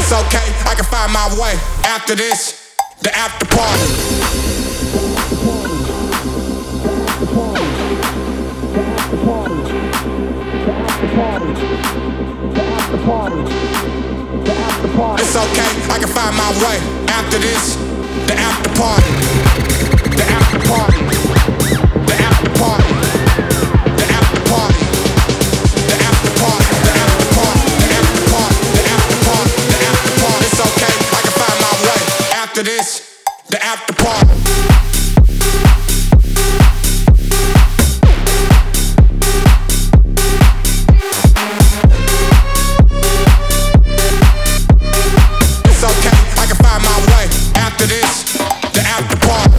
It's okay, I can find my way. After this, the after party. It's okay, I can find my way. After this, the after party. The after party. The after party. The after party. The after party. The after party. The after party. The after party. The after party. It's okay, I can find my way. After this, the after party. After this, the after party.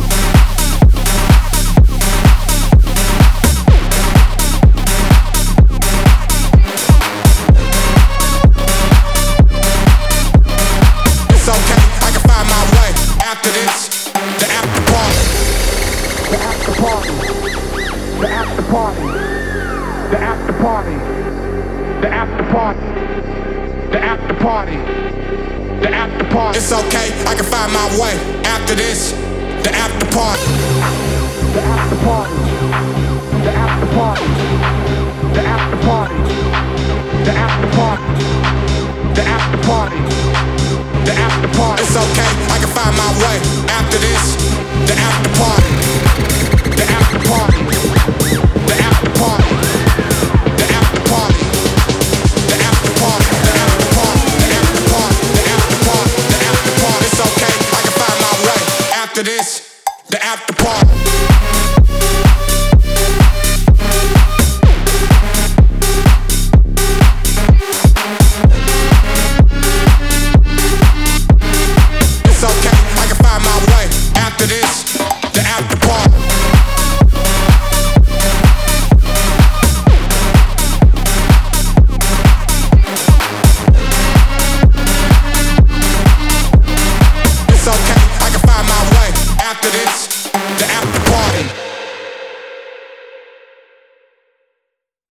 It's okay, I can find my way. After this, the after party. The after party. The after party. The after party. The after party. The after party. The after party. It's okay, I can find my way. After this, the after party. The after party. The after party. The after party. The after party. The after party. The after party. It's okay, I can find my way. After this, the after party. The after party. The after party. The after party. The after party. The after party. The after party. The after party. The after party. It's okay, I can find my way. After this, the after party. It's okay, I can find my way. After this, the after party. It's okay, I can find my way. After this,